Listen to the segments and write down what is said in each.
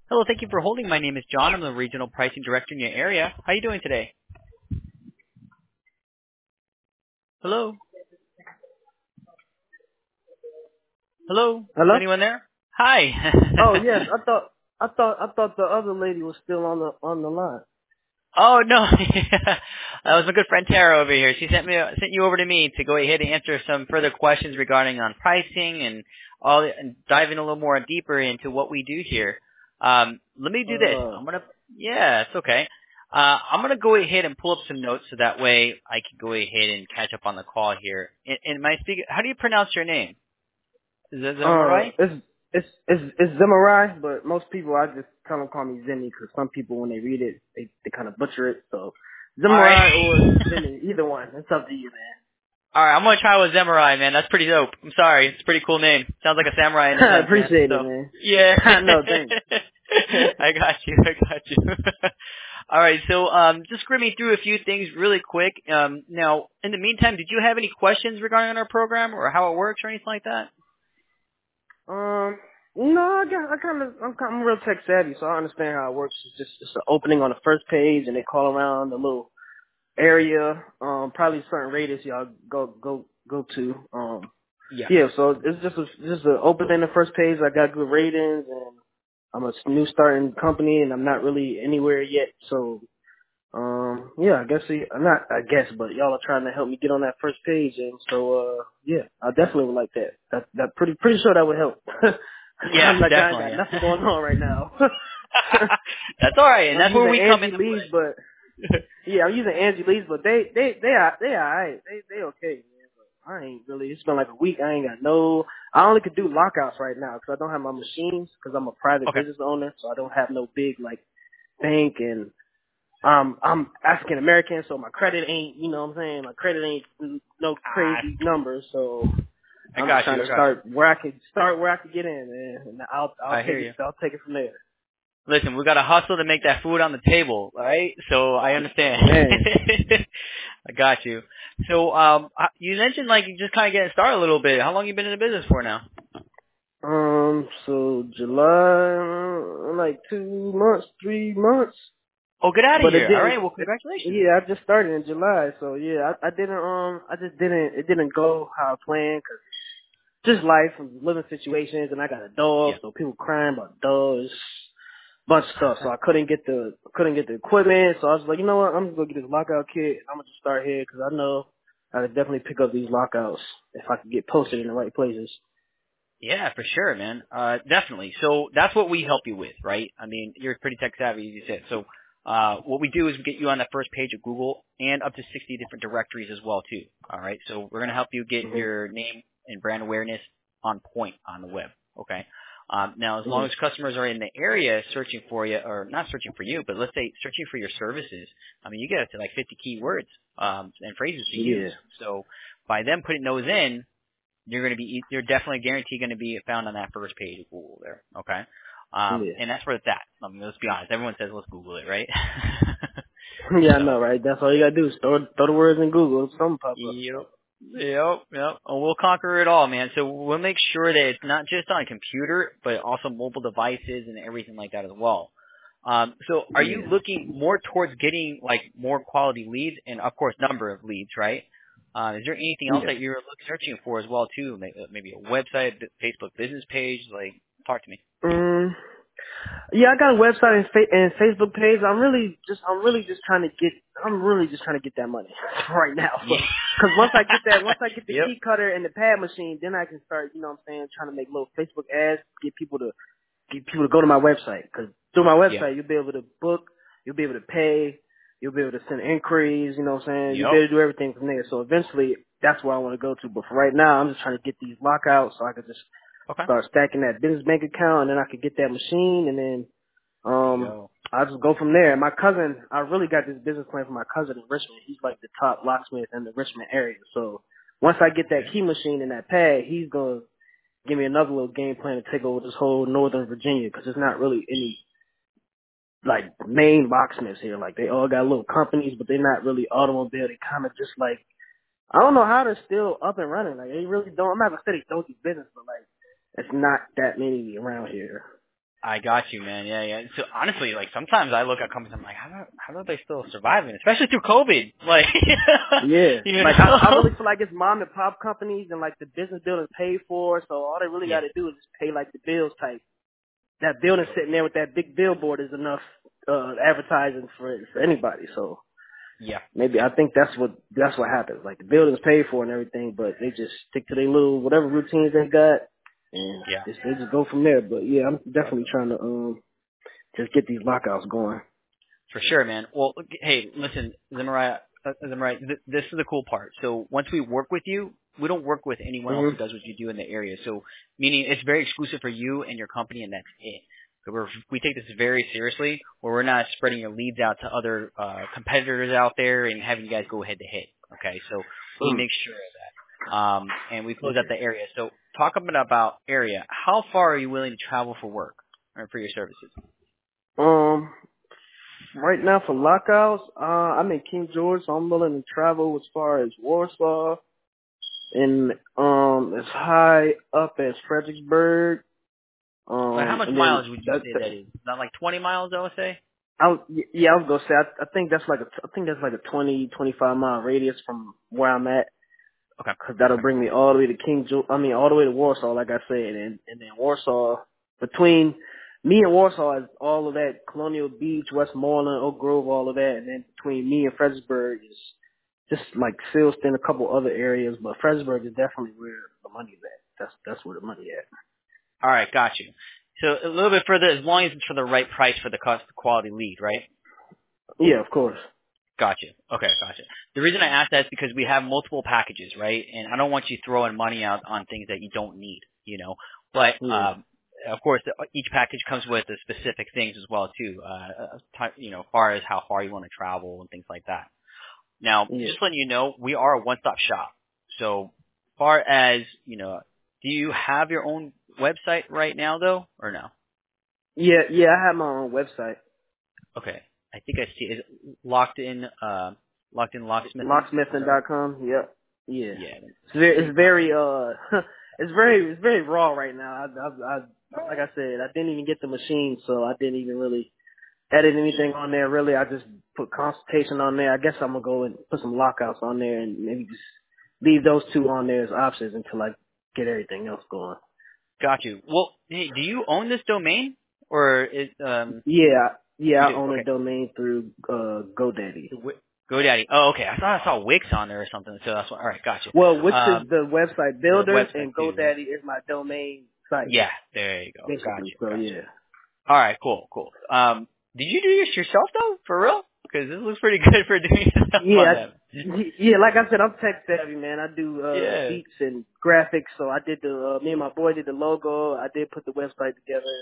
Hello, thank you for holding. My name is John. I'm the Regional Pricing Director in your area. How are you doing today? Hello? Hello? Is Hello? anyone there? Hi. Oh yes, I thought the other lady was still on the line. Oh, no. That was my good friend Tara over here. She sent you over to me to go ahead and answer some further questions regarding on pricing and diving a little more deeper into what we do here. Let me do this. Yeah, it's okay. I'm gonna go ahead and pull up some notes so that way I can go ahead and catch up on the call here. And my speaker, how do you pronounce your name? Is that right? It's Zimmerai, but most people I just tell them call me Zimmy because some people when they read it they kind of butcher it. So All right. Zimmerai or Zimmy, either one. It's up to you, All right, I'm gonna try with Samurai, man. That's pretty dope. I'm sorry, it's a pretty cool name. Sounds like a samurai in a man. I sense, man. appreciate it, So man. yeah, No, thanks. I got you. I got you. All right, so just script me through a few things really quick. Now, in the meantime, did you have any questions regarding our program or how it works or anything like that? No, I'm real tech savvy, so I understand how it works. It's an opening on the first page, and they call around the little area, probably certain radius y'all go to. Yeah. Yeah, so it's just an opening in the first page. I got good ratings, and I'm a new starting company, and I'm not really anywhere yet. So, yeah, I guess, but y'all are trying to help me get on that first page, and so, yeah, I definitely would like that. That pretty sure that would help. Yeah, I ain't definitely. got Yeah. nothing going on right now. That's all right, and I'm that's where using we come Angie into Lee's, play. but yeah, I'm using Angie Lee's, but they alright. They okay, man. But I ain't really. It's been like a week. I ain't got no. I only could do lockouts right now because I don't have my machines because I'm a private Okay. business owner, so I don't have no big like bank and I'm African American, so my credit ain't. You know what I'm saying? My credit ain't no Ah, crazy numbers, so I I'm just got trying you. I to got you. start where I could get in, man. And I hear you. I'll take it from there. Listen, we got to hustle to make that food on the table, all right? So I understand. Man. I got you. So you mentioned like you just kind of getting started a little bit. How long you been in the business for now? So July, like 2 months, 3 months. Oh, get out of But here. All right. Well, congratulations. yeah, I just started in July, so yeah, I didn't, it didn't go how I planned, cause just life and living situations, and I got a dog, Yeah. so people crying about dogs, bunch of stuff, so I couldn't get the equipment, so I was like, you know what, I'm just gonna get this lockout kit, I'm gonna just start here, cause I know I could definitely pick up these lockouts if I could get posted in the right places. Yeah, for sure, man. Definitely. So that's what we help you with, right? I mean, you're pretty tech savvy, as you said. So what we do is we get you on that first page of Google and up to 60 different directories as well, too. All right. So we're going to help you get Mhm. your name and brand awareness on point on the web. Okay. Now, as long Mhm. as customers are in the area searching for you, or not searching for you, but let's say searching for your services, I mean, you get up to like 50 keywords and phrases to use. Yeah. So by them putting those in, you're definitely guaranteed going to be found on that first page of Google there. Okay. Yeah. And that's where it's at. I mean, let's be honest. Everyone says let's Google it, right? Yeah, I So, know, right? That's all you gotta do is throw the words in Google. Something pop up. yep. Yep. And we'll conquer it all, man. So we'll make sure that it's not just on a computer, but also mobile devices and everything like that as well. So are you Yeah. looking more towards getting like more quality leads and of course number of leads, right? Is there anything else Yeah. that you're searching for as well too? Maybe a website, Facebook business page? Like, talk to me. Mm, yeah, I got a website and Facebook page. I'm really just trying to get that money right now. Yeah. Because once I get the Yep. key cutter and the pad machine, then I can start, you know what I'm saying, trying to make little Facebook ads, get people to go to my website. Because through my Yep. website, you'll be able to book, you'll be able to pay, you'll be able to send inquiries, you know what I'm saying? You'll be Yep. able to do everything from there. So eventually, that's where I want to go to. But for right now, I'm just trying to get these lockouts so I can just Okay. start stacking that business bank account, and then I could get that machine, and then There you go. I'll just go from there. My cousin, I really got this business plan for my cousin in Richmond. He's like the top locksmith in the Richmond area. So once I get that Okay. key machine and that pad, he's gonna give me another little game plan to take over this whole Northern Virginia because there's not really any like main locksmiths here. Like they all got little companies, but they're not really automobile. They kind of just like I don't know how they're still up and running. Like they really don't. I'm not gonna say they don't do business, but like it's not that many around here. I got you, man. Yeah. So honestly, like sometimes I look at companies, I'm like, how are they still surviving? Especially through COVID, like, Yeah. you Like know? I really feel like it's mom and pop companies and like the business building's paid for, so all they really Yeah. got to do is just pay like the bills type. That building sitting there with that big billboard is enough advertising for anybody. So Yeah. maybe I think that's what happens. Like the building's paid for and everything, but they just stick to their little whatever routines they got, and Yeah. they just go from there. But yeah, I'm definitely trying to just get these lockouts going. For sure, man. Well, hey, listen, Zimmerai, this is the cool part. So once we work with you, we don't work with anyone else who Mhm. does what you do in the area. So meaning it's very exclusive for you and your company, and that's it. So we take this very seriously, where we're not spreading your leads out to other competitors out there and having you guys go head to head. Okay, so we make sure of that. And we close out Okay. the area. So talk a bit about area. How far are you willing to travel for work or for your services? Right now for lockouts, I'm in King George, so I'm willing to travel as far as Warsaw and as high up as Fredericksburg. Like how much And then mileage would you say that is? Not like 20 miles, I would say? I was gonna say I think that's like a 20-25 mile radius from where I'm at, Okay. because that'll Okay, bring cool. me all the way to all the way to Warsaw, like I said, and then Warsaw, between me and Warsaw is all of that, Colonial Beach, Westmoreland, Oak Grove, all of that, and then between me and Fredericksburg is just like Silston, a couple other areas, but Fredericksburg is definitely where the money's at. That's where the money at. All right, got you. So a little bit further, as long as it's for the right price for the cost quality lead, right? Yeah, of course. Gotcha. Okay, gotcha. The reason I ask that is because we have multiple packages, right? And I don't want you throwing money out on things that you don't need, you know. But Yeah. of course, each package comes with the specific things as well too. As far as how far you want to travel and things like that. Now, Yeah. just letting you know, we are a one-stop shop. So, far as do you have your own website right now, though, or no? Yeah, I have my own website. Okay, I think I see. Is it locked in locksmithing? Is that right? Locksmithing.com. Yep. Yeah. Yeah. It's very it's very raw right now. I like I said, I didn't even get the machine, so I didn't even really edit anything on there. Really, I just put consultation on there. I guess I'm gonna go and put some lockouts on there and maybe just leave those two on there as options until I get everything else going. Got you. Well, hey, do you own this domain, or is Yeah, you I do? own a Okay. domain through GoDaddy. GoDaddy. Oh, okay. I thought I saw Wix on there or something. So that's why. All right, gotcha. Well, Wix is the website The builder, website and too, right? GoDaddy is my domain site, Yeah. There you go. basically. Gotcha. So Gotcha. yeah. All right, cool. Did you do this yourself though, for real? Because this looks pretty good for doing stuff on Yeah, that. yeah. Like I said, I'm tech savvy, man. I do Yeah. beats and graphics. So I did me and my boy did the logo. I did put the website together.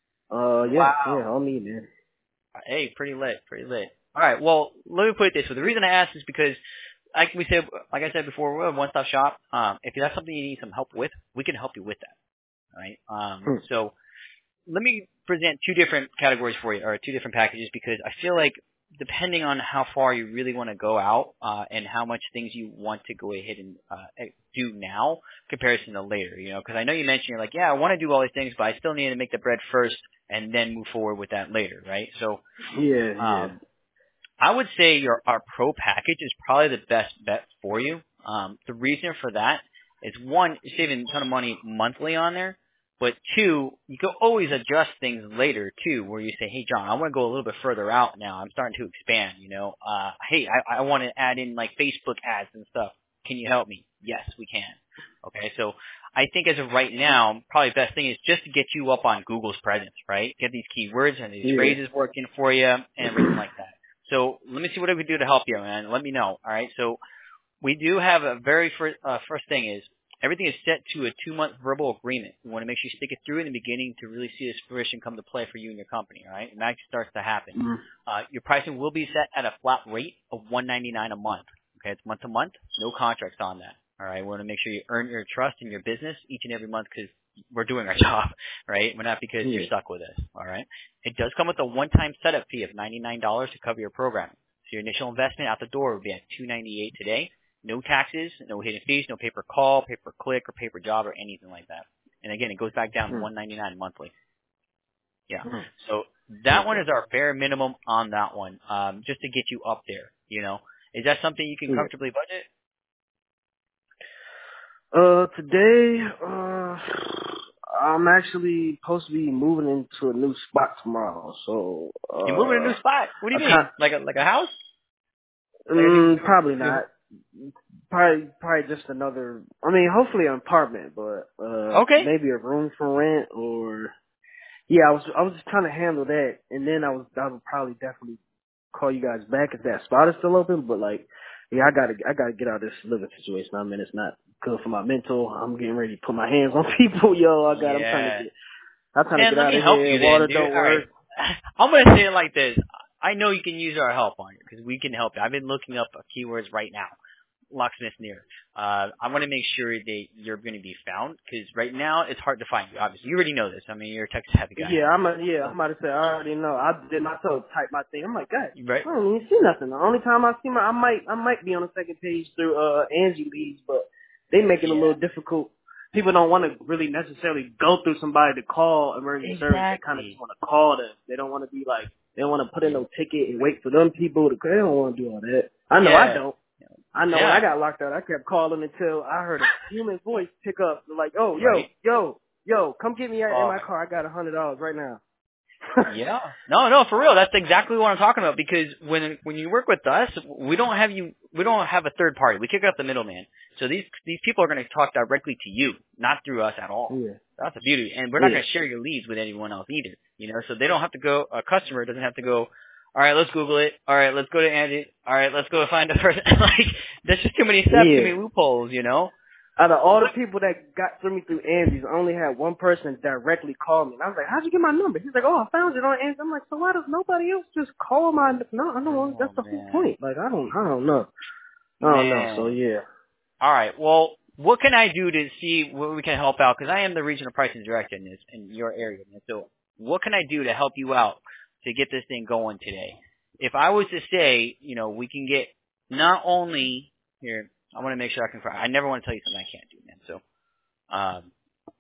Yeah, Wow. all me, man. Hey, pretty lit, pretty lit. All right, well, let me put it this way. The reason I asked is because, like I said before, we're a one-stop shop. If that's something you need some help with, we can help you with that. All right. So let me present two different categories for you, or two different packages, because I feel like depending on how far you really want to go out and how much things you want to go ahead and do now, comparison to later, because I know you mentioned you're like, yeah, I want to do all these things, but I still need to make the bread first and then move forward with that later, right? So Yeah. I would say our pro package is probably the best bet for you. The reason for that is one, you're saving a ton of money monthly on there, but two, you can always adjust things later too, where you say, hey John, I want to go a little bit further out now. I'm starting to expand, hey, I want to add in like Facebook ads and stuff. Can you help me? Yes, we can. Okay, so I think as of right now, probably the best thing is just to get you up on Google's presence, right? Get these keywords and these Yeah. phrases working for you and everything like that. So let me see what I can do to help you, man. Let me know. All right. So we do have a very first thing is everything is set to a 2-month verbal agreement. We want to make sure you stick it through in the beginning to really see this fruition come to play for you and your company. All right. And that starts to happen. Your pricing will be set at a flat rate of $199 a month. Okay. It's month to month. No contracts on that. All right. We want to make sure you earn your trust in your business each and every month because we're doing our job, right? We're not because you're stuck with us. All right. It does come with a one-time setup fee of $99 to cover your programming. So your initial investment out the door would be at $298 today. No taxes, no hidden fees, no pay per call, pay per click, or pay per job, or anything like that. And again, it goes back down to $199 monthly. Yeah. Mhm. So that one Okay. is our bare minimum on that one, just to get you up there. Is that something you can Yeah. comfortably budget? Today, I'm actually supposed to be moving into a new spot tomorrow. So, You're moving to a new spot. What do I you mean? can't. Like a house? Like a new Probably new. not. Probably just another. I mean, hopefully an apartment, but Okay. maybe a room for rent or. Yeah, I was just trying to handle that, and then I would probably definitely call you guys back if that spot is still open. But like, yeah, I gotta get out of this living situation I'm in. It's not good for my mental. I'm getting ready to put my hands on people, yo. Yeah. I'm trying to Man, get let out me of help here. you then, Water dude. don't All right. work. I'm going to say it like this. I know you can use our help on it because we can help you. I've been looking up keywords right now. Locksmith near. I want to make sure that you're going to be found because right now it's hard to find you. Obviously, you already know this. I mean, you're a Texas heavy guy. I'm about to say I already know. I did myself type my thing. I'm like, God, Right? I don't even see nothing. The only time I see I might be on the second page through Angie leads, but they make it a Yeah. little difficult. People don't want to really necessarily go through somebody to call emergency service. They kind of just Exactly. want to call them. They don't want to be like they don't want to put in Yeah. no ticket and wait for them people to. They don't want to do all that. I know I Yeah. don't. I know when I Yeah. got locked out, I kept calling until I heard a human voice pick up, like, "Oh, Right? yo, come get me in Oh my my. car. I got $100 right now." Yeah. No, for real. That's exactly what I'm talking about because when you work with us, we don't have a third party. We kick out the middleman. So these people are going to talk directly to you, not through us at all. Yeah, That's the beauty. And we're not yeah, going to share your leads with anyone else either, so they don't have to go, a customer doesn't have to go, all right, let's Google it. All right, let's go to Andy. All right, let's go find a person. Like, there's just too many steps, too yeah. many loopholes. Out of all the people that got through me through Angie's, I only had one person directly call me. And I was like, "How'd you get my number?" He's like, "Oh, I found it on Angie." I'm like, "So why does nobody else just call my?" No, I know Oh, that's the whole man. point. Like, I don't know. So Man. yeah. All right. Well, what can I do to see where we can help out? Because I am the regional pricing director in your area. And so, what can I do to help you out to get this thing going today? If I was to say, we can get not only here. I want to make sure I can. I never want to tell you something I can't do, man. So,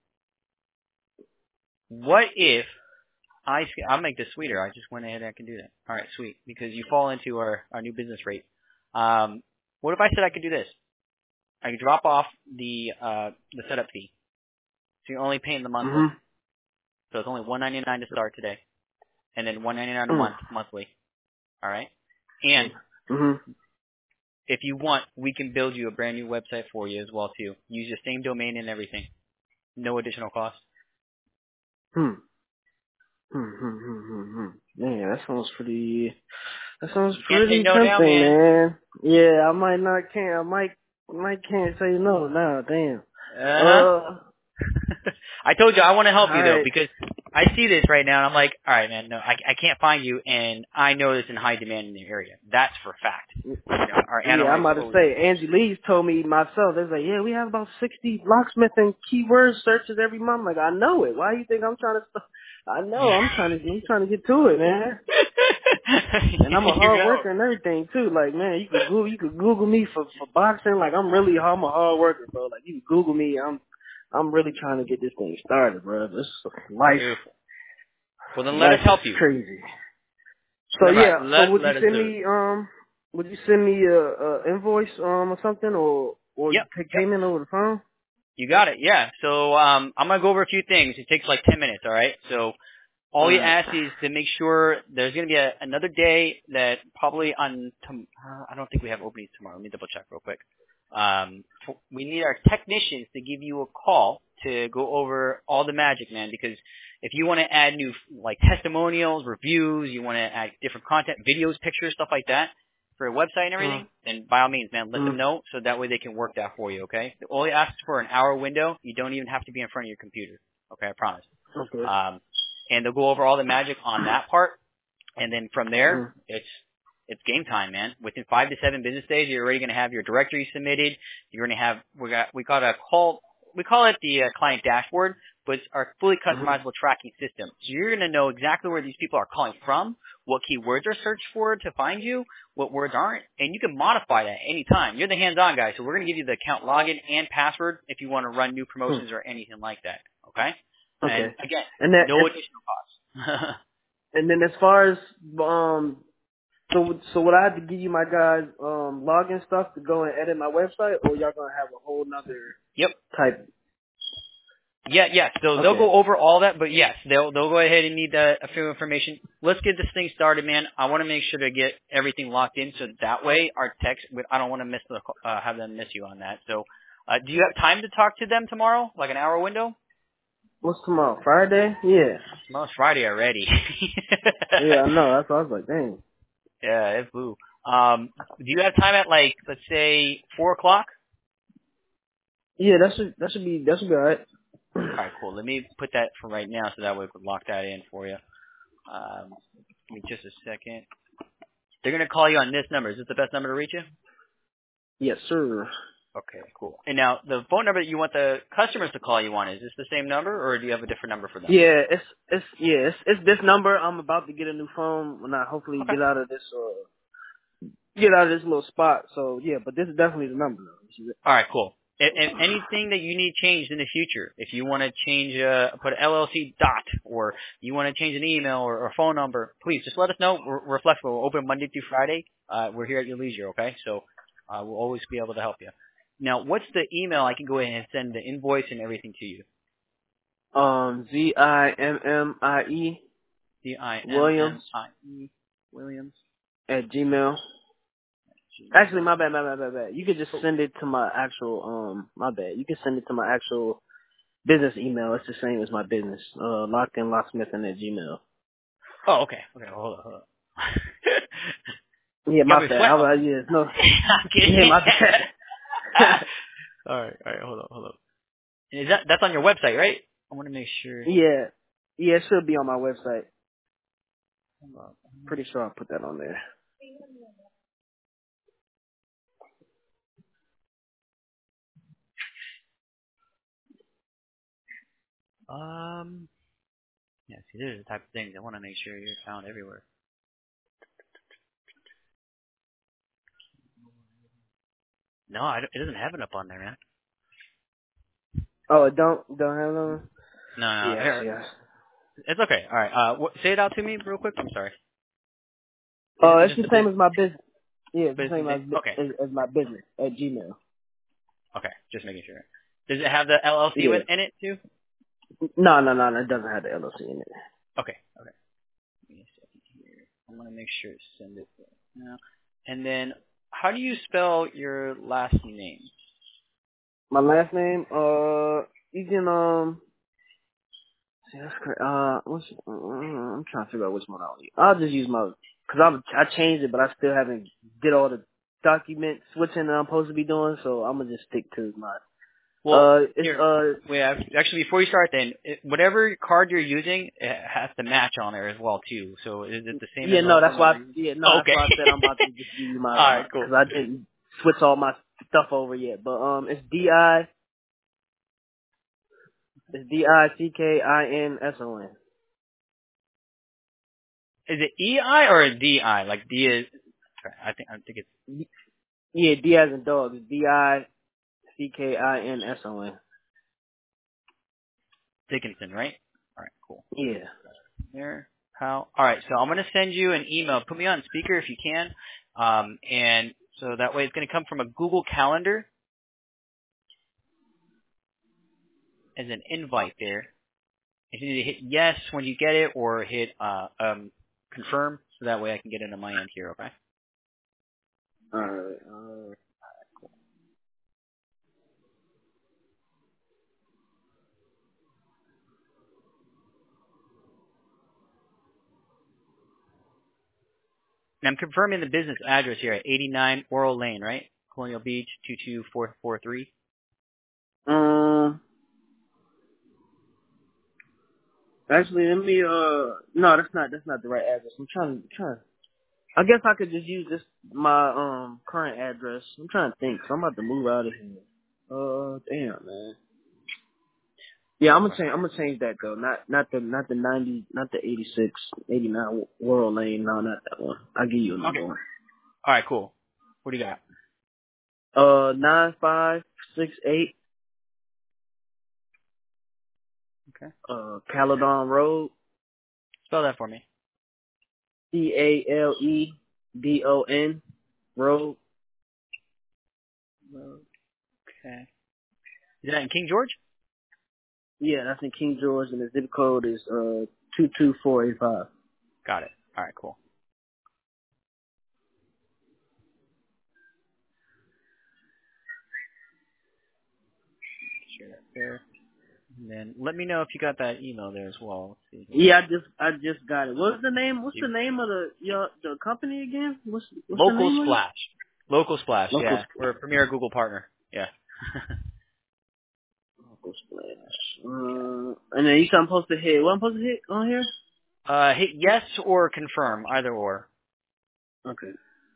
what if I'll make this sweeter. I just went ahead and I can do that. All right, sweet. Because you fall into our new business rate. What if I said I could do this? I could drop off the setup fee. So you're only paying the monthly. Mhm. So it's only $199 to start today, and then $199 a Mm. month monthly. All right. And Mhm. if you want, we can build you a brand new website for you as well too. Use your same domain and everything. No additional cost. Hmm. Man, that sounds You can't say pretty no now, tempting, man. man. Yeah, I might can't say no now, damn. Uh huh. Uh, I told you I want to help you though alright. because I see this right now and I'm like, all right, man, no, I can't find you, and I know it's in high demand in the area. That's for a fact. Our Yeah, I'm analytics about to totally. say, Angie Lee's told me myself, they're like, yeah, we have about 60 locksmith and keyword searches every month. Like, I know it. Why do you think I'm trying to, I know, I'm trying to get to it, man. And I'm a You hard know. worker and everything too. Like, man, you could Google me for boxing. Like, I'm a hard worker, bro. Like, you can Google me. I'm really trying to get this thing started, bro. This Beautiful. Well, then let us life is help you. crazy. So Right. yeah, so Let us do it. would you send me a invoice or something or you Yep. take Yep. payment over the phone? You got it. Yeah. So I'm gonna go over a few things. It takes like 10 minutes. All right. So all you Alright. ask is to make sure there's going to be another day that probably I don't think we have openings tomorrow. Let me double check real quick. We need our technicians to give you a call to go over all the magic, man, because if you want to add new like testimonials, reviews, you want to add different content, videos, pictures, stuff like that for a website and Mm, everything, then by all means, man, let them mm, know so that way they can work that for you, okay? All you ask is for an hour window. You don't even have to be in front of your computer, okay? I promise. okay. And they'll go over all the magic on that part, and then from there, Mm, it's game time, man. Within 5 to 7 business days, you're already going to have your directory submitted. You're going to have we call it the client dashboard, but it's our fully mm, customizable tracking system. So you're going to know exactly where these people are calling from, what keywords are searched for to find you, what words aren't, and you can modify that any time. You're the hands-on guy, so we're going to give you the account login and password if you want to run new mm. promotions or anything like that. Okay? And Okay. again, And that no additional cost. And then as far as so would I have to give you my guys login stuff to go and edit my website, or y'all gonna have a whole nother Yep. type? Yeah. So they'll Okay. go over all that, but yes, they'll go ahead and need a few information. Let's get this thing started, man. I want to make sure to get everything locked in, so that way our text. I don't want to miss have them miss you on that. So, do you have time to talk to them tomorrow, like an hour window? What's tomorrow? Friday? Yeah. Tomorrow's Friday already. Yeah, I know. That's why I was like, dang. Yeah, it flew. Do you have time at like, let's say 4:00? Yeah, that should be all right. All right, cool. Let me put that for right now, so that way we can lock that in for you. Give me just a second. They're gonna call you on this number. Is this the best number to reach you? Yes, sir. Okay, cool. And now the phone number that you want the customers to call you on, is this the same number, or do you have a different number for them? Yeah, it's this number. I'm about to get a new phone when I hopefully Okay. get out of this little spot. So yeah, but this is definitely the number. Though. All right, cool. And anything that you need changed in the future, if you want to change, put LLC dot, or you want to change an email or phone number, please just let us know. We're flexible. We're open Monday through Friday. We're here at your leisure, okay? So we'll always be able to help you. Now, what's the email I can go ahead and send the invoice and everything to you? ZIMMIE Williams DIMMIE Williams. at Gmail. Actually, my bad. You could just send it to my actual my bad. You can send it to my actual business email. It's the same as my business. LockedInLocksmithing at Gmail. Oh, okay. Okay, hold on. Yeah, Got my me bad. sweating. Yeah, no. I'm kidding. Yeah, my bad. All right, hold on. Is that's on your website, right? I want to make sure. Yeah, it should be on my website. Pretty sure I put that on there. Yeah, see, these are the type of things I want to make sure you're found everywhere. No, it doesn't have it up on there, man. Oh, it don't have no. No, Yes, here. yes. It's okay. All right. Say it out to me real quick. I'm sorry. Is it It's just the a same as my business. Yeah, it's the business same name? Okay. as my business at Gmail. Okay. Just making sure. Does it have the LLC Yeah. in it too? No, it doesn't have the LLC in it. Okay. Give me a second here. I want to make sure to send it there now. And then, how do you spell your last name? My last name, you can, see, that's correct. I'm trying to figure out which one I'll just use cause I changed it, but I still haven't did all the document switching that I'm supposed to be doing, so I'm gonna just stick to my, Well, it's, wait, actually, before you start, then whatever card you're using, it has to match on there as well too. So is it the same yeah, as no, also that's what why, you're using? Oh, that's okay. why I said I'm about to just give you All right, cool. cause I didn't switch all my stuff over yet, but, it's DICKINSON. Is it EI or a DI? Like D is. I think it's Yeah, D as in dog. It's DICKINSON. Dickinson, right? All right, cool. Yeah. There, how? All right, so I'm gonna send you an email. Put me on speaker if you can, and so that way it's gonna come from a Google Calendar as an invite there. If you need to hit yes when you get it, or hit confirm, so that way I can get it on my end here. Okay. Alright. And I'm confirming the business address here at 89 Oral Lane, right? Colonial Beach 22443. Actually, let me, no, that's not the right address. I'm trying, I guess I could just use my, current address. I'm trying to think, 'cause I'm about to move out of here. Damn, man. Yeah, I'm gonna change that though. Not the 90, not the 86, 89 World Lane. No, not that one. I'll give you another Okay. one. All right, cool. What do you got? 9568, Okay. Caledon Road, Spell that for me. CALEDON Road. Okay. Is that in King George? Yeah, that's in King George, and the zip code is 22485. Got it. All right, cool. Share that there. And then let me know if you got that email there as well. Let's see. Yeah, I just got it. What's the name of the company again? What's the Local name of it? Splash. Local Splash, Local yeah. We're a premier Google partner. Yeah. Local Splash. And then you said I'm supposed to hit. What I'm supposed to hit on here? Hit yes or confirm, either or. Okay.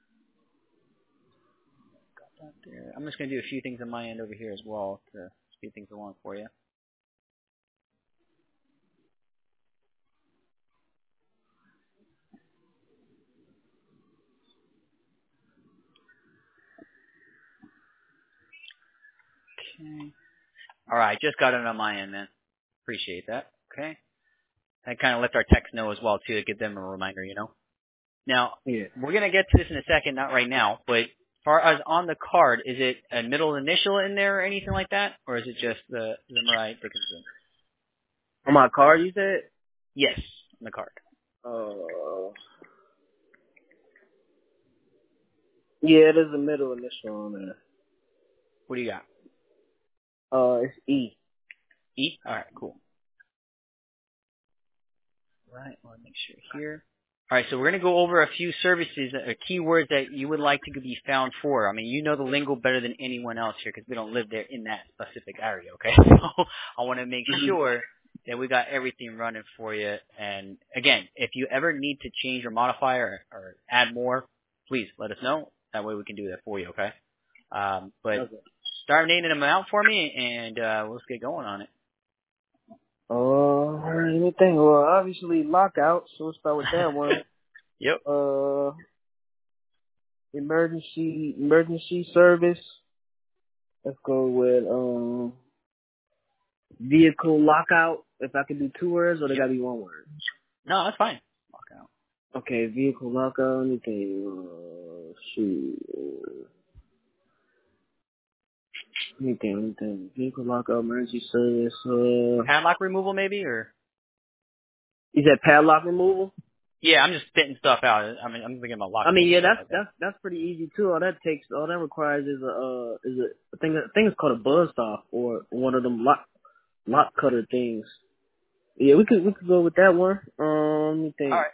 Got that there. I'm just going to do a few things on my end over here as well to speed things along for you. Okay. All right, just got it on my end, man. Appreciate that. Okay. That kind of lets our techs know as well, too, to give them a reminder, you know. Now, Yeah. we're going to get to this in a second, not right now, but as far as on the card, is it a middle initial in there or anything like that? Or is it just the Mariah Dickinson? On my card, you said? Yes, on the card. Yeah, there's a middle initial on there. What do you got? It's E. E? All right, cool. Right, I want to make sure here. All right, so we're going to go over a few services, keywords that you would like to be found for. I mean, you know the lingo better than anyone else here because we don't live there in that specific area, okay? So I want to make sure that we got everything running for you. And again, if you ever need to change or modify or add more, please let us know. That way we can do that for you, okay? But Okay. start naming them out for me, and let's get going on it. All right, let me think. Well, obviously lockout, so we'll start with that one. Yep. Emergency service. Let's go with vehicle lockout. If I could do 2 words, or they gotta be 1 word. No, that's fine. Lock out. Okay, vehicle lockout. Anything? Anything. Vehicle lockout, emergency service. Padlock removal, maybe, or? Is that padlock removal? Yeah, I'm just spitting stuff out. I mean, I'm thinking about lock. I mean, yeah, stuff like that. that's pretty easy too. All that requires is I think it's called a buzz saw or one of them lock cutter things. Yeah, we could go with that one. Let me All think. right.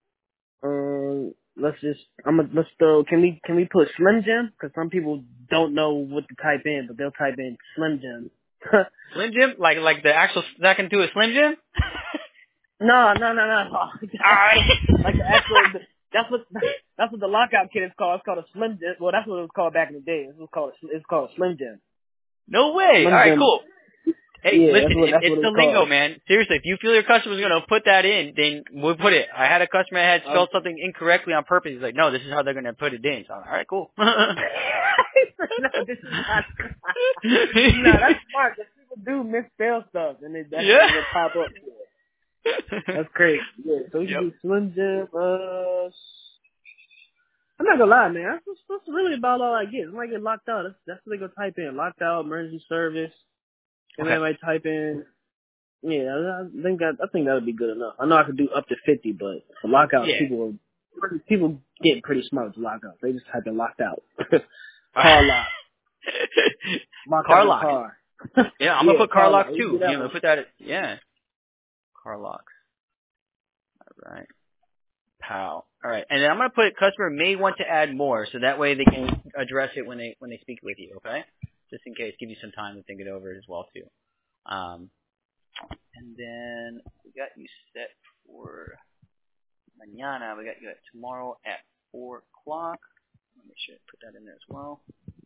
Let's throw. Can we put Slim Jim? Because some people don't know what to type in, but they'll type in Slim Jim. Slim Jim, like the actual that can do a Slim Jim. No. All right. Like the actual. That's what the lockout kit is called. It's called a Slim Jim. Well, that's what it was called back in the day. It's called a Slim Jim. No way. Slim All right, Jim. cool. Hey, Yeah, listen, that's it's what the it's lingo, called. man. Seriously, if you feel your customer's going to put that in, then we'll put it. I had a customer that had spelled something incorrectly on purpose. He's like, no, this is how they're going to put it in. So, all right, cool. No, this is not. No, that's smart. Because people do misspell stuff, and that's Yeah. going to pop up. That's crazy. Yeah, so we can do Slim Jim. I'm not gonna lie, man. That's really about all I get. When I get locked out, that's what they go type in. Locked out, emergency service. And Okay. then I type in. Yeah, I think that would be good enough. I know I could do up to 50, but for lockouts, Yeah. people get pretty smart with lockouts. They just type in locked out. Car lock. Locked Car out a lock. car. Yeah, I'm going to put car locks lock. too. That You know, one. put that, yeah. Car locks. All right. Pow. All right. And then I'm going to put customer may want to add more, so that way they can address it when they speak with you, okay? Just in case, give you some time to think it over as well, too. And then we got you set for mañana. We got you at tomorrow at 4 o'clock. Let me make sure I put that in there as well.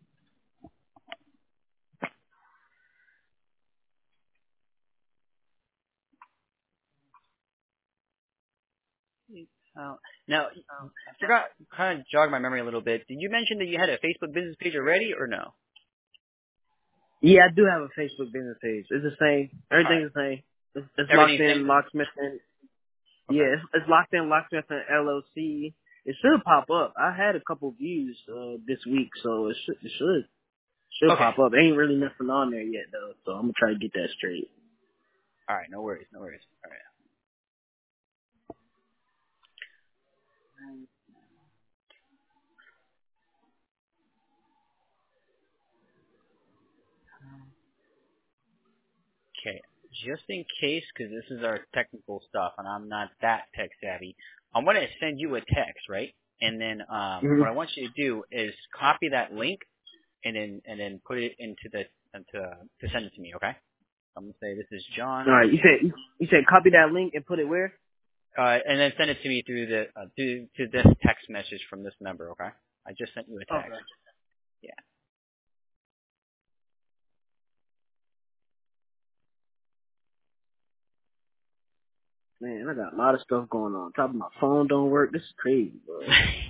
Now, I forgot, kind of jogged my memory a little bit. Did you mention that you had a Facebook business page already, or no? Yeah, I do have a Facebook business page. It's the same. Everything's the same. It's Everything's locked in, same? locksmith in. Okay. Yeah, it's Locksmith and LLC. It should pop up. I had a couple views this week, so it should Okay. pop up. Ain't really nothing on there yet though, so I'm gonna try to get that straight. All right. No worries. All right. Okay. Just in case, because this is our technical stuff, and I'm not that tech savvy, I'm gonna send you a text, right? And then what I want you to do is copy that link, and then put it into to send it to me. Okay. I'm gonna say this is John. All right, you said copy that link and put it where? And then send it to me through to this text message from this number. Okay. I just sent you a text. Okay. Yeah. Man, I got a lot of stuff going on. Top of my phone don't work. This is crazy, bro.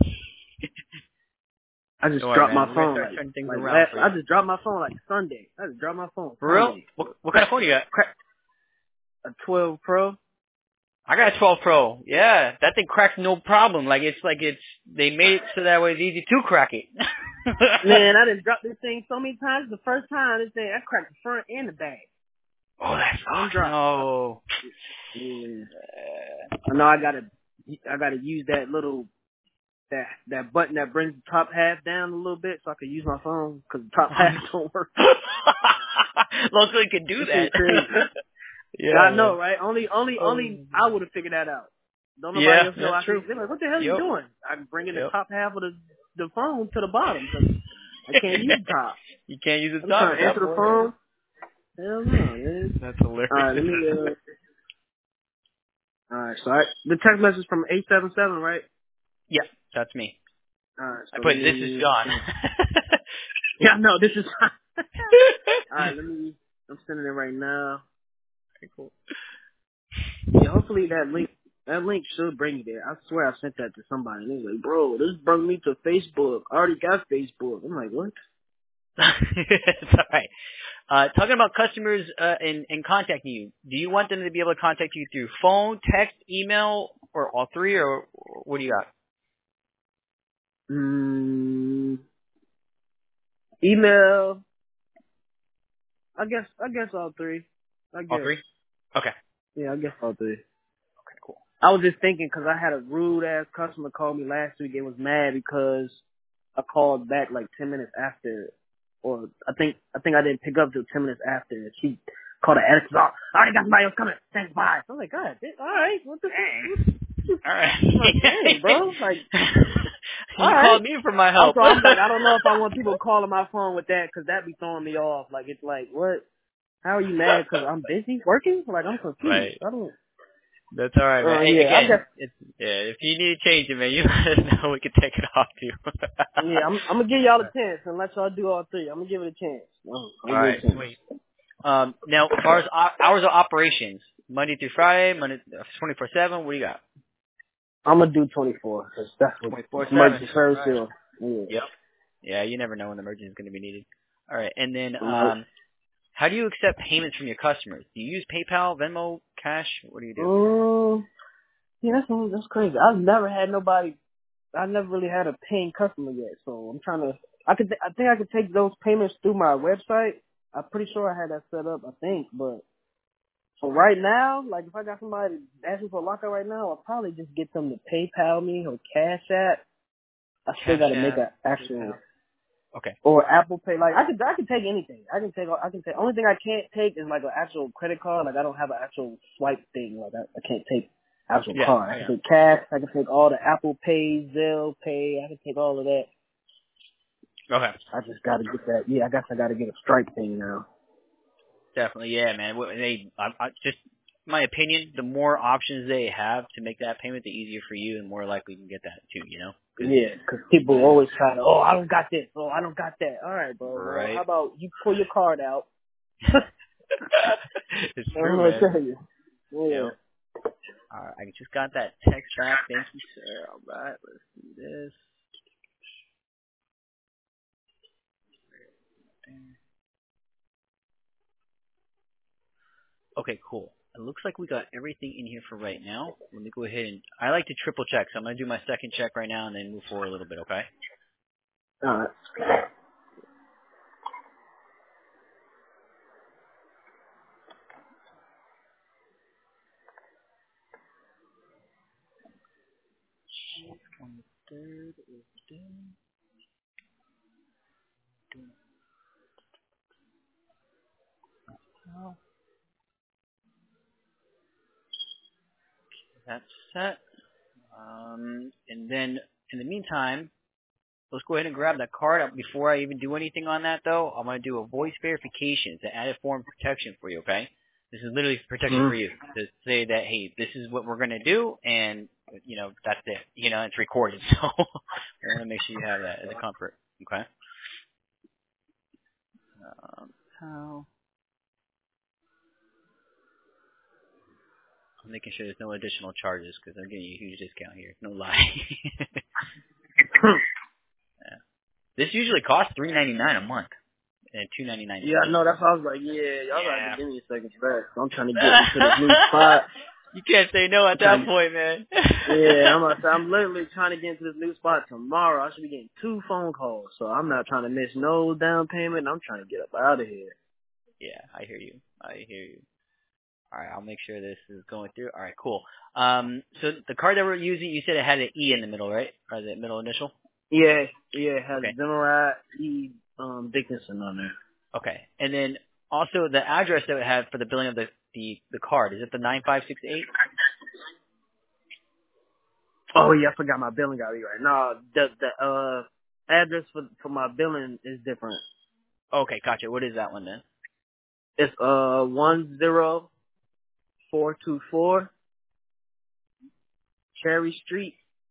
I just Don't worry, dropped man. my We're gonna phone start turning things like around last. for I you. just dropped my phone like Sunday. I just dropped my phone For real? Sunday. What kind of phone you got? A 12 Pro. I got a 12 Pro. Yeah, that thing cracks no problem. They made it so that way it's easy to crack it. Man, I done dropped this thing so many times. The first time, this thing I cracked the front and the back. Oh, that One sucks. drop. No. Yeah. I know I gotta use that little that button that brings the top half down a little bit so I can use my phone because the top half don't work. Luckily, can do This that. shit crazy. Yeah, I man. know, right? Only I would have figured that out. Don't nobody Yeah, else know that's I true. can. They're like, what the hell are you Yep. doing? I'm bringing the Yep. top half of the phone to the bottom because I can't use the top. You can't use the I'm top trying at to that answer the point. phone. Hell no, man. That's hilarious. All right, let me. All right, so the text message from 877, right? Yeah, that's me. All right, I so put let this is me. John. Yeah, no, this is. All right, let me. I'm sending it right now. Okay, cool. Yeah, hopefully that link should bring you there. I swear I sent that to somebody. And they was like, bro, this brought me to Facebook. I already got Facebook. I'm like, what? It's all right. Talking about customers and contacting you, do you want them to be able to contact you through phone, text, email, or all three, or what do you got? Email. I guess all three. I All guess. three? Okay. Yeah, I guess all three. Okay, cool. I was just thinking because I had a rude ass customer call me last week and was mad because I called back like 10 minutes after, or I think I didn't pick up till 10 minutes after. She called the attitude off. I already got somebody else coming. Thanks, bye. I was like, God, all right, what the? Dang. All right. I'm like, dang, bro. Like, all You right. called me for my help. Also, I'm like, I don't know if I want people calling my phone with that because that be throwing me off. Like, it's like, what? How are you mad? Because I'm busy working? Like, I'm confused. Right. I don't. That's all right, man. Hey, Yeah, I again, guess. if you need to change it, man, you let us know. We can take it off too. Yeah, I'm gonna give y'all a chance and let y'all do all three. I'm gonna give it a chance. I'm All gonna give right, it a chance. sweet. Now, as far as hours of operations, Monday through Friday, 24/7. What do you got? I'm gonna do 24 because that's what 24/7. emergency service Right. is. Yeah. Yep. Yeah, you never know when the emergency is going to be needed. All right, and then Right. how do you accept payments from your customers? Do you use PayPal, Venmo, cash? What do you do? Yeah, that's crazy. I've never had nobody. I never really had a paying customer yet, so I'm trying to. I think I could take those payments through my website. I'm pretty sure I had that set up. I think, but for right now, like if I got somebody asking for a lockout right now, I'll probably just get them to PayPal me or Cash App. I still Cash got to make App, an actual PayPal. Okay. or Apple Pay. Like I can take anything. I can take. Only thing I can't take is like an actual credit card. Like I don't have an actual swipe thing. Like I can't take actual Yeah. card. I can take cash. I can take all the Apple Pay, Zelle Pay. I can take all of that. Okay. I just got to get that. Yeah, I guess I got to get a Stripe thing now. Definitely, yeah, man. Just my opinion. The more options they have to make that payment, the easier for you, and more likely you can get that too. You know? Yeah, because people always try to. Oh, I don't got this. Oh, I don't got that. All right, bro. Well, Right. how about you pull your card out? It's I'm true, gonna man. tell you. Yeah. Yep. All right, I just got that text back. Thank you, sir. All right, let's do this. Okay, cool. it looks like we got everything in here for right now. Let me go ahead and I like to triple check, so I'm going to do my second check right now and then move forward a little bit, okay? All right. On the 3rd is done. Oh, that's set. And then in the meantime, let's go ahead and grab that card. Before I even do anything on that, though, I'm going to do a voice verification. It's an added form of protection for you, okay? This is literally protection for you to say that, hey, this is what we're going to do, and, that's it. It's recorded, so I want to make sure you have that as a comfort, okay? How? I'm making sure there's no additional charges because they're getting you a huge discount here. No lie. Yeah. This usually costs $3.99 a month and $2.99. Yeah, I know. That's why I was like, y'all got to give me a second back. I'm trying to get into this new spot. You can't say no at that point, man. Yeah, I'm literally trying to get into this new spot tomorrow. I should be getting 2 phone calls, so I'm not trying to miss no down payment. I'm trying to get up out of here. Yeah, I hear you. All right, I'll make sure this is going through. All right, cool. So the card that we're using, you said it had an E in the middle, right? Or the middle initial? Yeah, it has Okay. Zimmerat E. Dickinson on there. Okay, and then also the address that it had for the billing of the card, is it the 9568? Oh yeah, I forgot my billing got right. No, the address for my billing is different. Okay, gotcha. What is that one then? It's 10424 Cherry Street.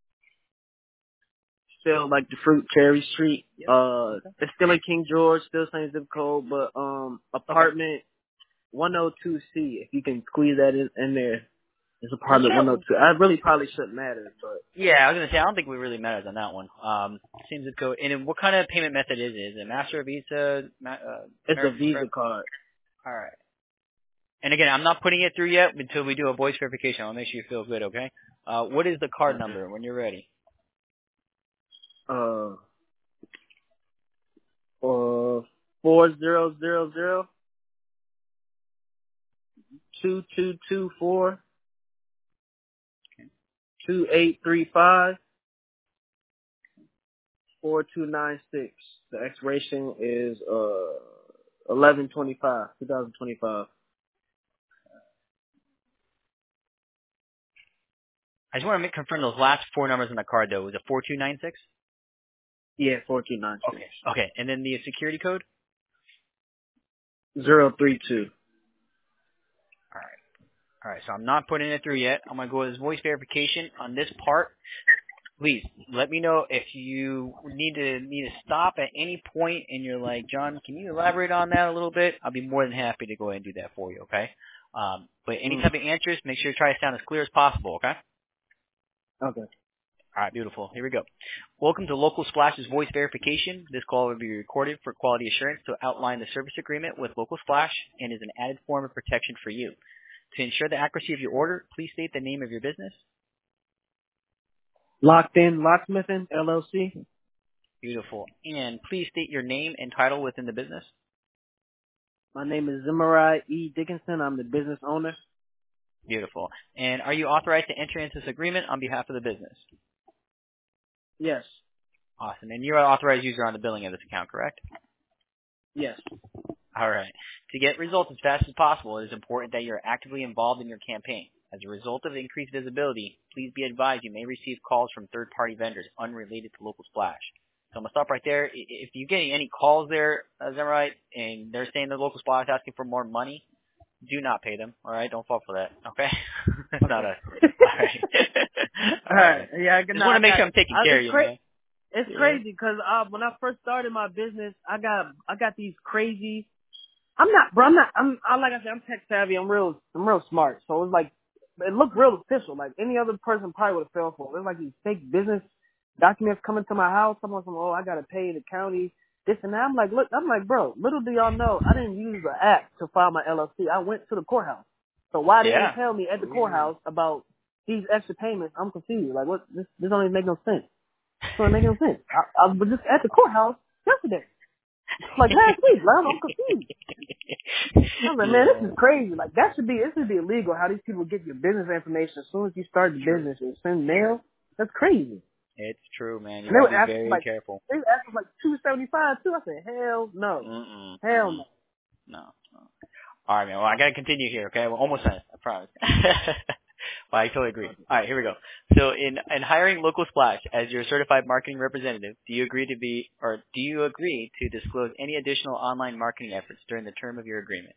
Still like the fruit, Cherry Street. It's still in King George, still same zip code, but apartment 102C. If you can squeeze that in there, it's apartment 102. I really probably shouldn't matter, but yeah, I was gonna say I don't think we really matters on that one. Same zip code. And then what kind of payment method is it? Is it Master or Visa? it's a Visa card. All right. And again, I'm not putting it through yet until we do a voice verification. I'll make sure you feel good, okay? What is the card number when you're ready? 4000 2224 2835 4296. The expiration is 11/25, 2025. I just want to confirm those last 4 numbers on the card, though. Was it 4296? Yeah, 4296. Okay. And then the security code? 032. All right. So I'm not putting it through yet. I'm going to go with this voice verification on this part. Please let me know if you need to stop at any point and you're like, John, can you elaborate on that a little bit? I'll be more than happy to go ahead and do that for you, okay? But any type of answers, make sure you try to sound as clear as possible, okay? Okay. All right, beautiful. Here we go. Welcome to Local Splash's voice verification. This call will be recorded for quality assurance to outline the service agreement with Local Splash and is an added form of protection for you. To ensure the accuracy of your order, please state the name of your business. Locked In Locksmithing, LLC. Beautiful. And please state your name and title within the business. My name is Zimmerai E. Dickinson. I'm the business owner. Beautiful. And are you authorized to enter into this agreement on behalf of the business? Yes. Awesome. And you're an authorized user on the billing of this account, correct? Yes. All right. To get results as fast as possible, it is important that you're actively involved in your campaign. As a result of increased visibility, please be advised you may receive calls from third-party vendors unrelated to Local Splash. So I'm going to stop right there. If you get any calls there, is that right, and they're saying the Local Splash is asking for more money, do not pay them, all right? Don't fall for that, okay? That's not us. All right. All right. Yeah, just want to make sure I'm taking care of you, man. It's crazy because when I first started my business, I got these crazy. I'm like I said, I'm tech savvy. I'm real smart. So it was like, it looked real official. Like any other person probably would have fell for it. It was like these fake business documents coming to my house. Someone's like, oh, I got to pay the county this and that. I'm like, bro, little do y'all know, I didn't use the app to file my LLC. I went to the courthouse. So why didn't Yeah. you tell me at the courthouse about these extra payments? I'm confused. Like, what? This don't even make no sense. This don't make no sense. I was just at the courthouse yesterday, like last week. Like, I'm confused. I was like, man, Yeah. this is crazy. Like, it should be illegal how these people get your business information as soon as you start the business and send mail. That's crazy. It's true, man. You And they gotta were be asking very like, careful. $275 too. I said, hell no. Mm-mm. Hell Mm-mm. no. No. All right, man. Well, I gotta continue here. Okay, we're almost done. I promise. Well, I totally agree. All right, here we go. So, in hiring Local Splash as your certified marketing representative, do you agree to disclose any additional online marketing efforts during the term of your agreement?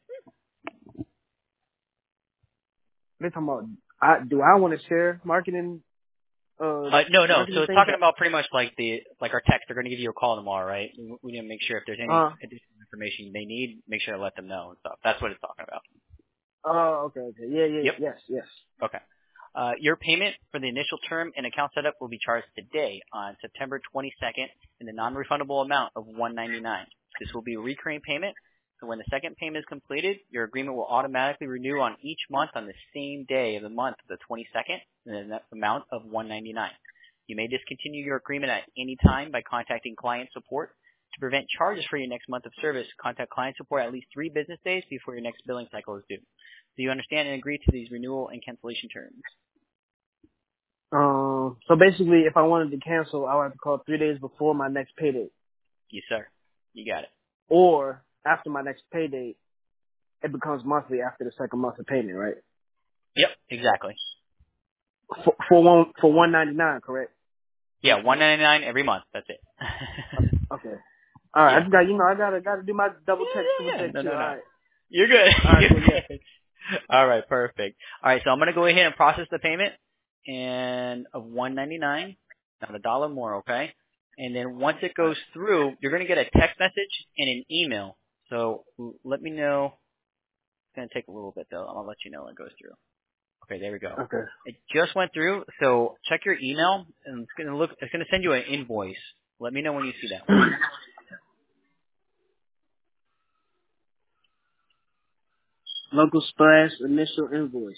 They're talking about, do I want to share marketing, No. So marketing it's things? talking about pretty much like our text. They're going to give you a call tomorrow, right? We need to make sure if there's any additional information they need, make sure to let them know and stuff. That's what it's talking about. Okay. Yeah. Yep. Yes. Okay. Your payment for the initial term and account setup will be charged today on September 22nd in the non-refundable amount of $199. This will be a recurring payment, so when the second payment is completed, your agreement will automatically renew on each month on the same day of the month, the 22nd, and the amount of $199. You may discontinue your agreement at any time by contacting client support. To prevent charges for your next month of service, contact client support at least 3 business days before your next billing cycle is due. Do you understand and agree to these renewal and cancellation terms? So basically, if I wanted to cancel, I would have to call 3 days before my next pay date. Yes, sir. You got it. Or after my next pay date, it becomes monthly after the second month of payment, right? Yep, exactly. For $199, correct? Yeah, $199 every month. That's it. Okay. All right. I Yeah. just gotta do my double check, triple check too. No. All right. You're good. All right. You're Well, yeah. good. All right, perfect. All right, so I'm gonna go ahead and process the payment and of $199, not a dollar more, okay? And then once it goes through, you're gonna get a text message and an email. So let me know. It's gonna take a little bit though. I'll let you know when it goes through. Okay, there we go. Okay. It just went through, so check your email, and it's gonna send you an invoice. Let me know when you see that one. Local Splash initial invoice.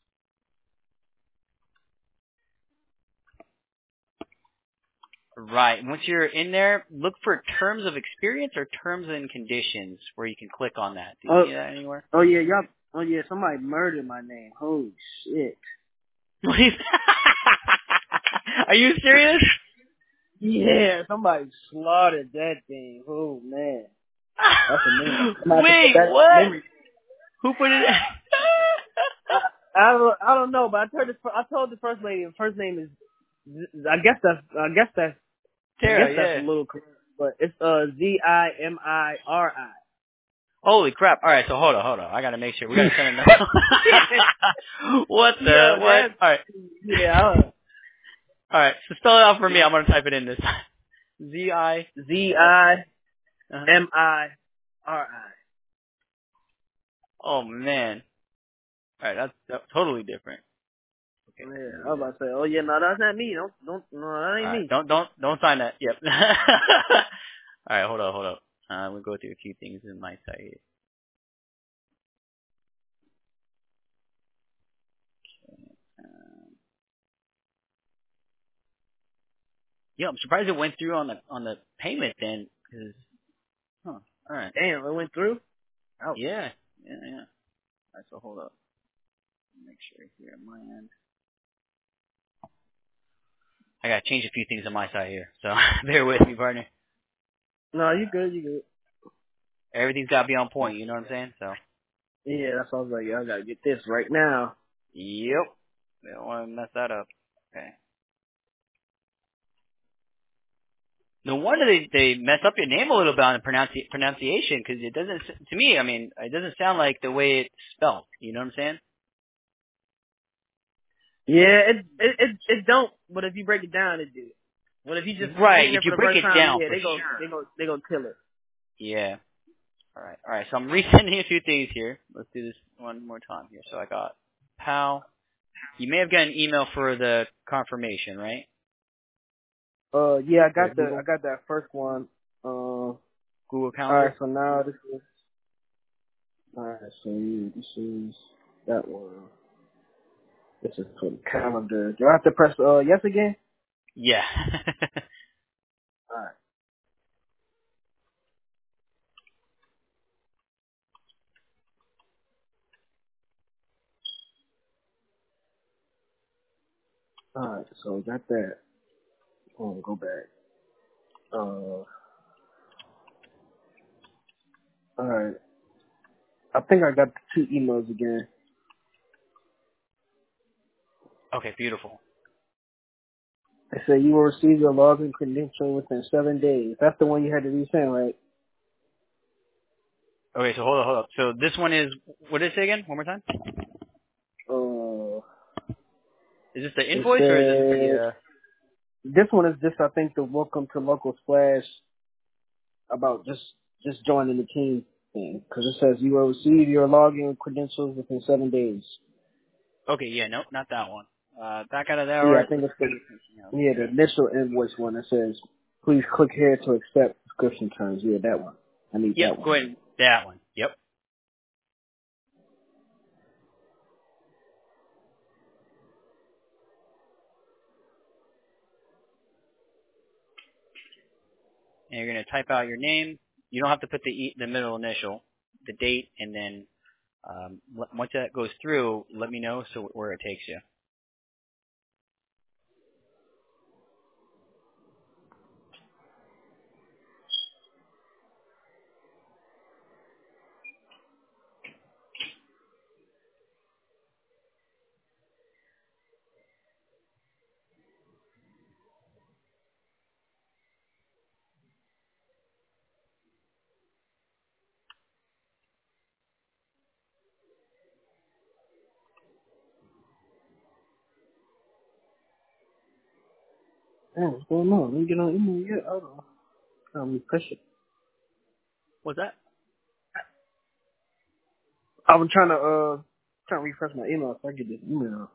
Right. Once you're in there, look for terms of experience or terms and conditions where you can click on that. Do you see that anywhere? Oh yeah, y'all. Oh yeah, somebody murdered my name. Holy shit. Are you serious? Yeah, somebody slaughtered that thing. Oh man, that's a name. Wait, That what? memory. Who put it? I don't know, but I told the first lady. The first name is. I guess that's Tara, a yeah. little correct, but it's Zimiri. Holy crap. All right, so hold on. I got to make sure. We got to send another. What the? Yo, What? All right. yeah. All right, so spell it out for me. I'm going to type it in this time. Z-I. Zimiri. Oh, man. All right, that's totally different. Okay. Yeah, I was about to say, oh yeah, no, that's not me. No, that ain't All right, me. don't sign that. Yep. All right, hold up. We'll go through a few things in my site here. Yeah, I'm surprised it went through on the payment then. All right. Damn, it went through. Oh. Yeah. All right, so hold up. Make sure here on my end. I gotta change a few things on my side here, so bear with me, partner. No, you good. Everything's gotta be on point. You know what I'm saying? So. Yeah, that's why I was like, I gotta get this right now. Yep. They don't want to mess that up. Okay. No wonder they mess up your name a little bit on the pronunciation, because it doesn't, to me, I mean, it doesn't sound like the way it's spelled. You know what I'm saying? Yeah, it don't. But if you break it down, it do. But if you just Right. seen If it you for the break first it time, down, yeah, for sure. they go kill it. Yeah. All right. So I'm resending a few things here. Let's do this one more time here. So I got PAL. You may have gotten an email for the confirmation, right? Yeah, I For got that first one. Google All right, Calendar. so now this is. All right, so this is. That one. This is for the calendar. Do I have to press yes again? Yeah. All right. All right. So got that. Go back. All right. I think I got the 2 emails again. Okay, beautiful. They say you will receive your login credential within 7 days. That's the one you had to resend, right? Okay, so hold up. So this one is, what did it say again? One more time? Uh, Is this the it invoice or is this says the, this one is just I think the welcome to local splash about just joining the team thing because it says you will receive your login credentials within 7 days. okay, yeah, nope, not that one. Back out of there, Yeah, or I think it's let's see something else the here. initial invoice one that says please click here to accept subscription terms. Yeah, that one. I need Yep, that go one. ahead. That one. Yep. And you're going to type out your name. You don't have to put the middle initial, the date, and then once that goes through, let me know so where it takes you. Damn, what's going on? Let me get on email yet. Hold on. Refresh it. What's that? I was trying to refresh my email so I get this email.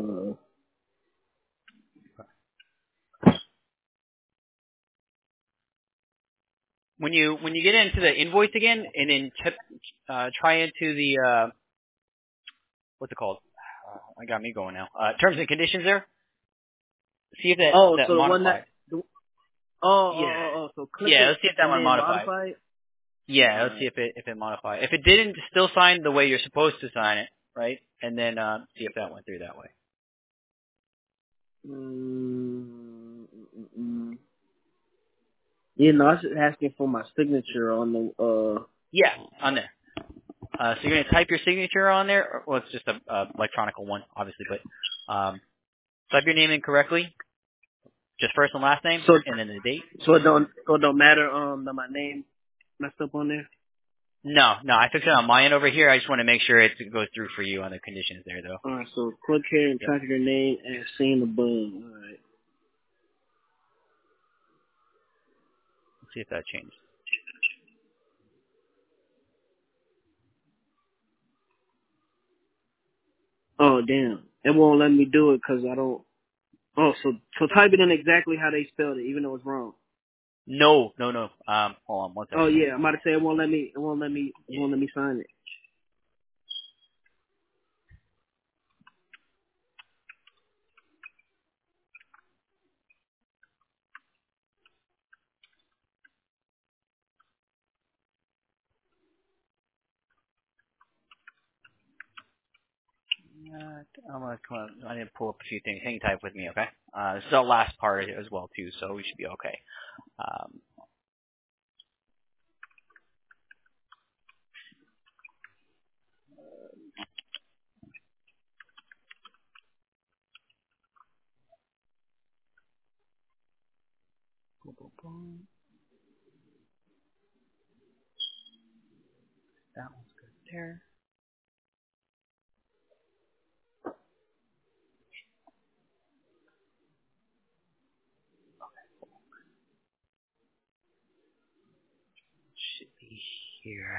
When you get into the invoice again, and then try into the what's it called? I got me going now. Terms and conditions there. See if that So the one modified. that Yeah. so click Yeah. it Let's see if that and one then modified. modify it. Yeah. All Let's see right. if it modified. If it didn't, still sign the way you're supposed to sign it, right? And then see if that went through that way. Yeah, no, I was just asking for my signature on the Yeah, on there. So you're gonna type your signature on there. Well, it's just a electronic one, obviously, but type your name in correctly, just first and last name, so and then the date. it don't matter that my name messed up on there. No, I fixed it on my end over here. I just want to make sure it goes through for you on the conditions there, though. All right, so click here and Yep. type your name and seen above. All right. Let's see if that changed. Oh damn, it won't let me do it because I don't. Oh, so type it in exactly how they spelled it, even though it's wrong. No. Hold on one Oh second. yeah, I'm about to say it won't let me. It won't let me. It won't let me sign it. I'm gonna come on. I need to pull up a few things. Hang tight with me, okay? This is our last part as well too, so we should be okay. Um, boom, boom, boom. That one's good there. Should be here.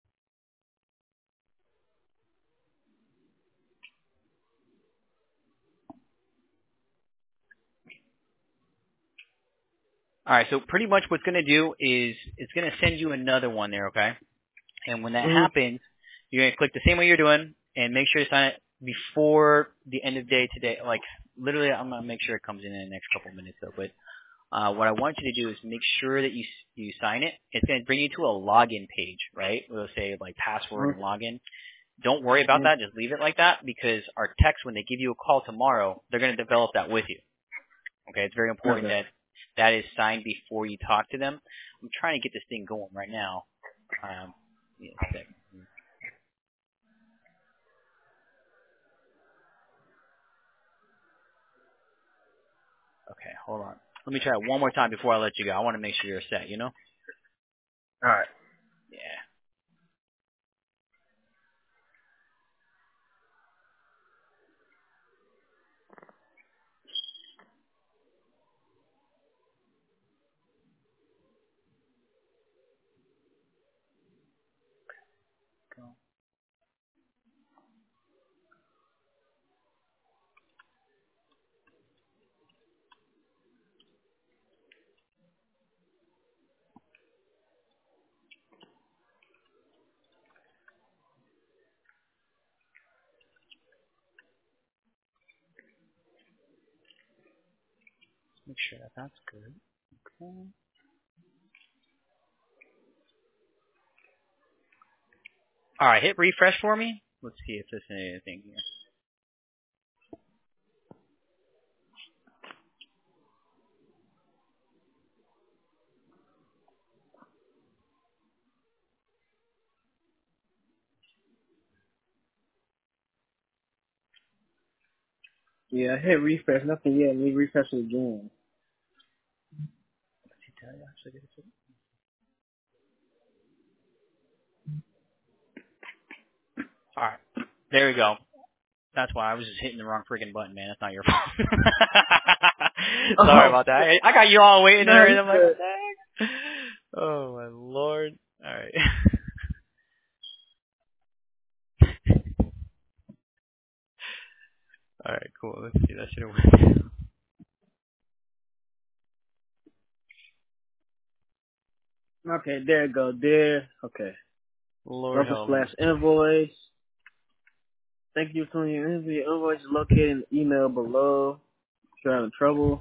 All right, so pretty much what's going to do is it's going to send you another one there, okay? And when that Mhm. happens, you're going to click the same way you're doing, and make sure to sign it before the end of day today. Like literally, I'm gonna make sure it comes in the next couple of minutes though. But what I want you to do is make sure that you sign it. It's gonna bring you to a login page, right? It'll say like password and login. Don't worry about that. Just leave it like that because our techs, when they give you a call tomorrow, they're gonna develop that with you. Okay, it's very important that that is signed before you talk to them. I'm trying to get this thing going right now. Yeah, a second. Okay, hold on. Let me try it one more time before I let you go. I want to make sure you're set, you know? All right. Yeah. Go. Make sure that that's good. Okay. All right, hit refresh for me. Let's see if there's anything here. Yeah, I hit refresh. Nothing yet. Let me refresh it again. Let's see, did I actually get it? All right, there we go. That's why I was just hitting the wrong freaking button, man. That's not your fault. Sorry about that. I got you all waiting there, and I'm like, what the heck? Oh my lord. All right. All right, cool. Let's see. That should have worked. Okay, there it go. There. Okay. Lord Local help me. slash invoice. Thank you for your invoice. Your invoice is located in the email below. If you're having trouble.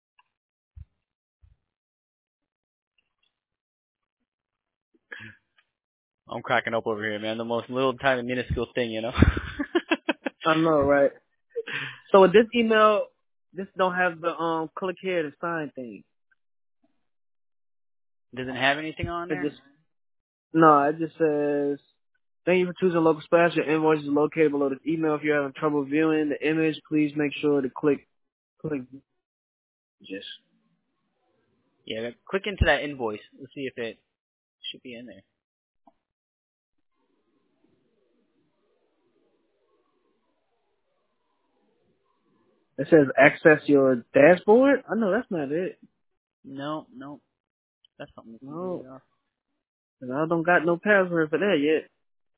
I'm cracking up over here, man. The most little tiny minuscule thing, you know. I know, right? So with this email, this don't have the click here to sign thing. Doesn't have anything on It there. just no. It just says, "Thank you for choosing Local Splash. Your invoice is located below this email. If you're having trouble viewing the image, please make sure to click. Just Yeah, click into that invoice. Let's see if it should be in there. it says access your dashboard. I know that's not it. No, no, that's something that's No, really off. 'cause I don't got no password for that yet.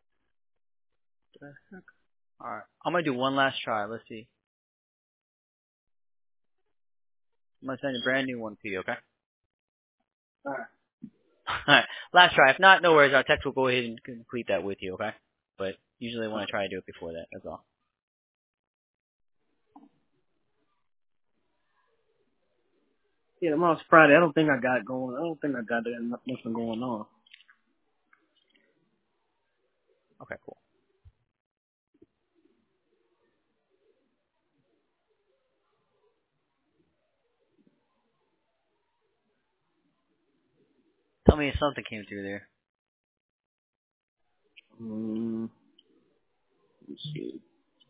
All right, I'm gonna do one last try. Let's see. I'm gonna send a brand new one to you, okay? All right. All right, last try. If not, no worries. Our text will go ahead and complete that with you, okay? But usually I want to try to do it before that. That's all. Yeah, tomorrow's Friday. I don't think I got going. I don't think I got nothing going on. Okay, cool. Tell me if something came through there. Let's see.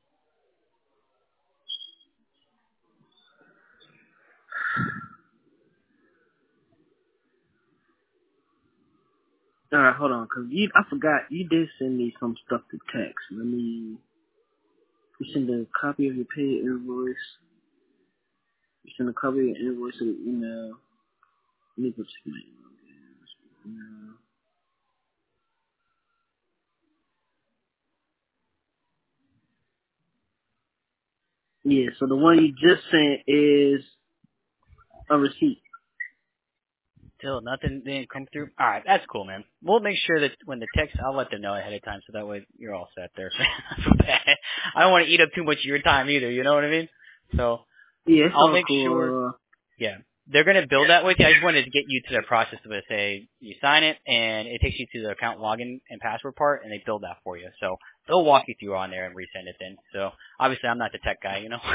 All right, hold on, cause I forgot you did send me some stuff to text. You send a copy of your paid invoice. You send a copy of your invoice to the email. Let me put your email. Yeah, so the one you just sent is a receipt. Still, nothing didn't come through. All right, that's cool, man. We'll make sure that when the text, I'll let them know ahead of time, so that way you're all set there. I don't want to eat up too much of your time either. You know what I mean? So Yeah, it's I'll all make cool. sure. Yeah, they're gonna build that with you. I just wanted to get you to the process of it. Say you sign it, and it takes you to the account login and password part, and they build that for you. So they'll walk you through on there and resend it then. So obviously, I'm not the tech guy, you know.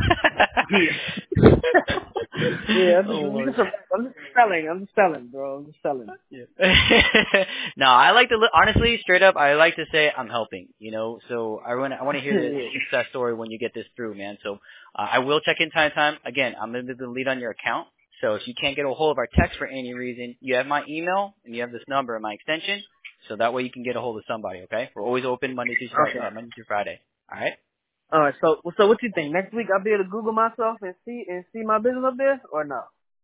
Yeah, Oh, I'm just selling. I'm just selling, bro. I'm just selling. yeah. No, I like to honestly, straight up, I like to say I'm helping. You know, so I want to hear the success story when you get this through, man. So I will check in time to time. Again, I'm going to be the lead on your account. So if you can't get a hold of our text for any reason, you have my email and you have this number and my extension. So that way you can get a hold of somebody. Okay, we're always open Monday through Friday. Okay. Monday through Friday. All right. All right. So what you think? Next week I'll be able to Google myself and see my business up there, or no?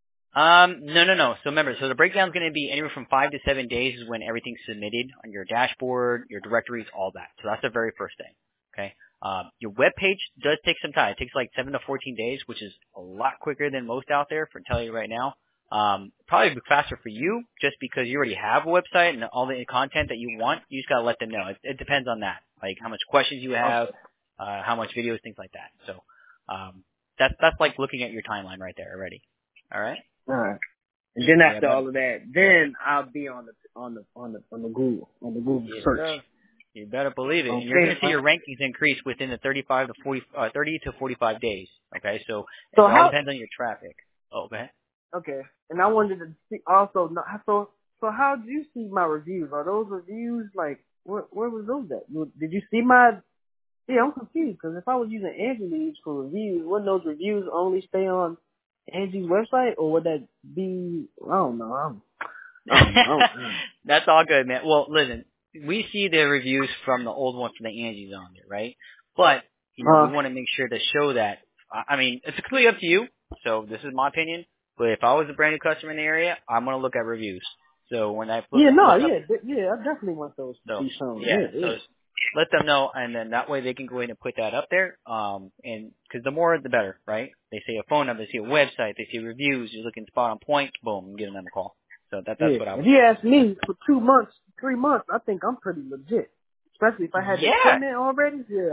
No. So remember, so the breakdown is going to be anywhere from 5 to 7 days is when everything's submitted on your dashboard, your directories, all that. So that's the very first thing. Okay. Your web page does take some time. It takes like 7 to 14 days, which is a lot quicker than most out there, for telling you right now. Probably faster for you just because you already have a website and all the content that you want. You just got to let them know. It depends on that. Like how much questions you have, how much videos, things like that. So, that's like looking at your timeline right there already. All right. All right. And then after Yeah, all of that, then I'll be on the Google search. You better believe it. And Okay. you're going to see your rankings increase within the 30 to 45 days. Okay, so it So all depends on your traffic. Oh, go ahead. Okay. And I wanted to see also. So how do you see my reviews? Are those reviews like where was those at? Did you see my? Yeah, I'm confused because if I was using Angie Leads for reviews, wouldn't those reviews only stay on Angie's website, or would that be? I don't know. I don't know. That's all good, man. Well, listen, we see the reviews from the old one from the Angie's on there, right? But, you know, we want to make sure to show that. I mean, it's completely up to you. So this is my opinion. But if I was a brand new customer in the area, I'm going to look at reviews. So when I look up, I definitely want those to be shown. So let them know, and then that way they can go in and put that up there. And because the more, the better, right? They say a phone number, they see a website, they see reviews, you're looking spot on point, boom, I'm giving them a call. So that's what I would. If you ask me for 2 months, 3 months, I think I'm pretty legit. Especially if I had the equipment already. Yeah,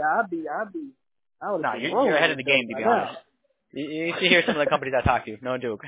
I would have been you're ahead of the game, to be honest. You should hear some of the companies I talk to. No joke.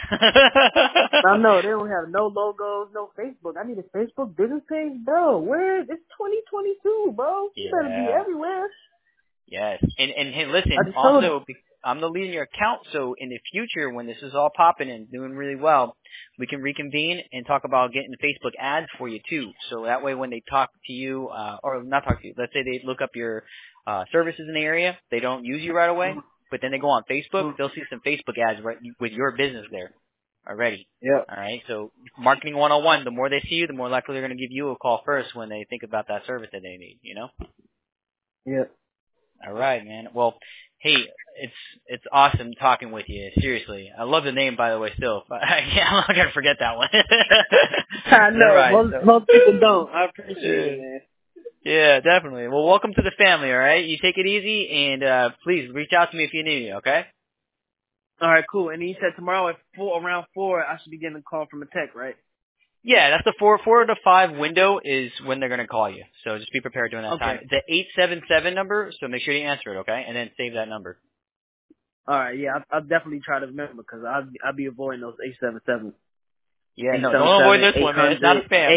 I know they don't have no logos, no Facebook. I need a Facebook business page, bro. Where? It's 2022, bro. You better be everywhere. Yes, and hey, listen. Also, I'm the lead in your account, so in the future, when this is all popping and doing really well, we can reconvene and talk about getting Facebook ads for you too. So that way, when they talk to you, or not talk to you, let's say they look up your services in the area, they don't use you right away, but then they go on Facebook, they'll see some Facebook ads right with your business there already. Yeah. All right. So marketing 101. The more they see you, the more likely they're going to give you a call first when they think about that service that they need. You know. Yeah. All right, man. Well, hey, it's awesome talking with you. Seriously, I love the name, by the way. Still, I'm not gonna forget that one. I know. Most people don't. I appreciate it, man. Yeah, definitely. Well, welcome to the family. All right, you take it easy, and please reach out to me if you need me. Okay. All right, cool. And you said tomorrow at around 4, I should be getting a call from a tech, right? Yeah, that's the 4 to 5 window is when they're going to call you. So just be prepared during that time. The 877 number, so make sure you answer it, okay? And then save that number. All right, yeah, I'll definitely try to remember because I'll be avoiding those 877. Yeah, no, don't avoid this one, man. It's not a spam.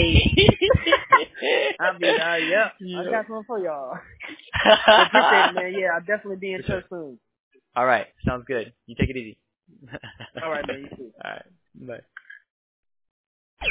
888. I got one for y'all. I appreciate it, man. Yeah, I'll definitely be in touch soon. All right, sounds good. You take it easy. All right, man. You too. All right, bye.